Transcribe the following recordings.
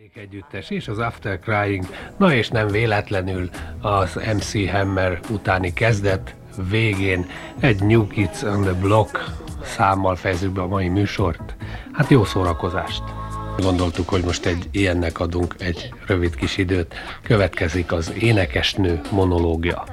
Együttes és az After Crying, na és nem véletlenül az MC Hammer utáni kezdet végén egy New Kids on the Block számmal fejezzük be a mai műsort. Hát jó szórakozást! Gondoltuk, hogy most egy ilyennek adunk egy rövid kis időt. Következik az énekesnő monológia.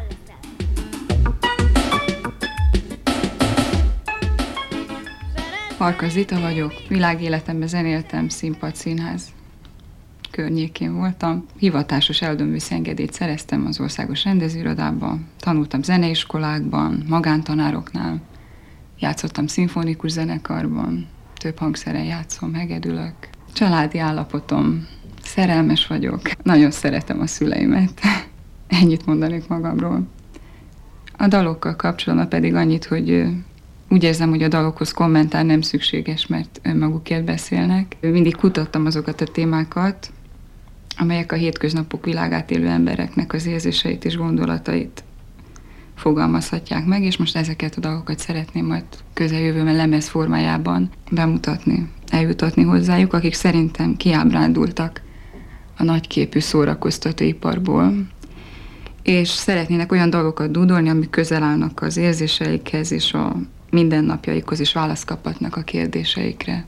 Farkas Zita vagyok, világéletemben zenéltem, színpad, színház környékén voltam. Hivatásos eldöműszi engedélyt szereztem az Országos Rendezőirodában, tanultam zeneiskolákban, magántanároknál, játszottam szimfonikus zenekarban, több hangszeren játszom, hegedülök. Családi állapotom, szerelmes vagyok, nagyon szeretem a szüleimet, ennyit mondanék magamról. A dalokkal kapcsolatban pedig annyit, hogy úgy érzem, hogy a dalokhoz kommentár nem szükséges, mert önmagukért beszélnek. Mindig kutattam azokat a témákat, amelyek a hétköznapok világát élő embereknek az érzéseit és gondolatait fogalmazhatják meg, és most ezeket a dalokat szeretném majd közeljövőben lemez formájában bemutatni, eljutatni hozzájuk, akik szerintem kiábrándultak a nagyképű szórakoztatóiparból, és szeretnének olyan dalokat dúdolni, amik közel állnak az érzéseikhez, és a mindennapjaikhoz is választ kaphatnak a kérdéseikre.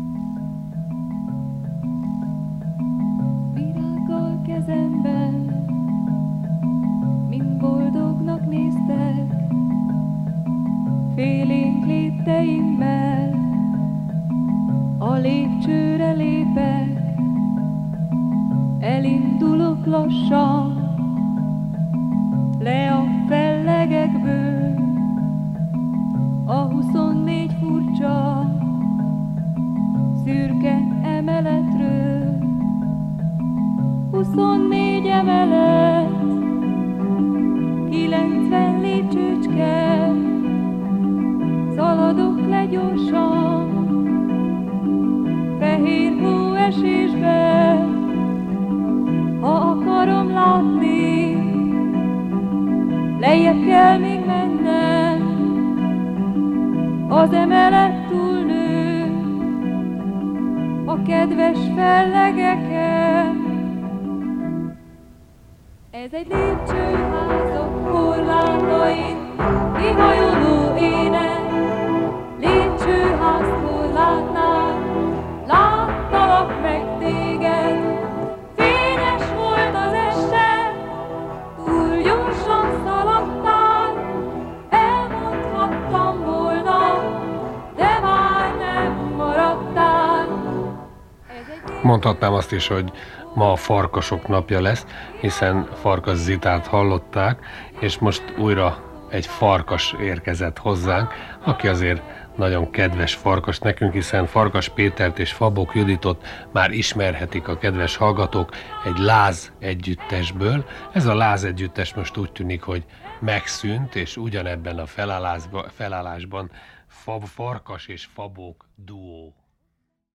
Virággal kezemben, mind boldognak néztek, félénk lépteimmel, a lépcsőre lépek, elindulok lassan, le a fellegekből, a 24 furcsa, szürke emeletről. 24 emelet, 90 lépcsőcske, szaladok le gyorsan, fehér hóesésbe, ha akarom látni, lejjebb kell még mennem, az emelet túlnő a kedves fellegeken. Ez egy lépcsőházak korlátain kihajoló ének, lépcsőház korlátnál láttalak meg téged. Fényes volt az este, túl gyorsan szaladtál, elmondhattam volna, de már nem maradtál. Mondhatnám azt is, hogy ma a farkasok napja lesz, hiszen Farkas Zitát hallották, és most újra egy farkas érkezett hozzánk, aki azért nagyon kedves farkas nekünk, hiszen Farkas Pétert és Fabok Juditot már ismerhetik a kedves hallgatók egy láz együttesből. Ez a láz együttes most úgy tűnik, hogy megszűnt, és ugyanebben a felállásban Farkas és Fabok duó.